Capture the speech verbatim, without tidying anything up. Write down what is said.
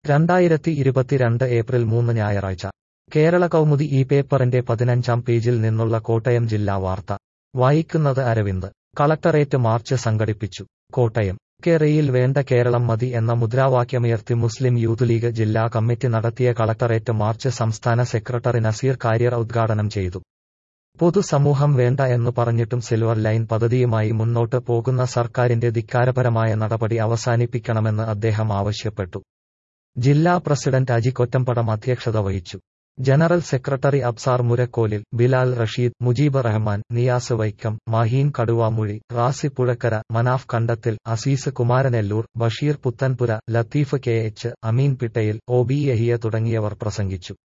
രണ്ടായിരത്തി ഇരുപത്തിരണ്ട് ഏപ്രിൽ മൂന്ന് ഞായറാഴ്ച കേരള കൗമുദി ഈ പേപ്പറിന്റെ പതിനഞ്ചാം പേജിൽ നിന്നുള്ള കോട്ടയം ജില്ലാ വാർത്ത വായിക്കുന്നത് അരവിന്ദ്. കളക്ടറേറ്റ് മാർച്ച് സംഘടിപ്പിച്ചു. കോട്ടയം. കേരയിൽ വേണ്ട കേരളം മതി എന്ന മുദ്രാവാക്യമുയർത്തി മുസ്ലിം യൂത്ത് ലീഗ് ജില്ലാ കമ്മിറ്റി നടത്തിയ കളക്ടറേറ്റ് മാർച്ച് സംസ്ഥാന സെക്രട്ടറി നസീർ കാര്യർ ഉദ്ഘാടനം ചെയ്തു. പൊതുസമൂഹം വേണ്ട എന്നു പറഞ്ഞിട്ടും സിൽവർ ലൈൻ പദ്ധതിയുമായി മുന്നോട്ട് പോകുന്ന സർക്കാരിന്റെ ധിക്കാരപരമായ നടപടി അവസാനിപ്പിക്കണമെന്ന് അദ്ദേഹം ആവശ്യപ്പെട്ടു. ജില്ലാ പ്രസിഡന്റ് അജി കൊറ്റമ്പടം അധ്യക്ഷത വഹിച്ചു. General secretary Absar Murakkolil, Bilal Rasheed, Mujeeb Rahman, Niyas Vaikom, Maheen Kaduvamuzhi, Razi Puzhakkara, Manaf Kandathil, Azeez Kumaranellur, Basheer Puthenpura, Latheef K H, Ameen Pittayil, O B Yahiya തുടങ്ങിയവർ പ്രസംഗിച്ചു.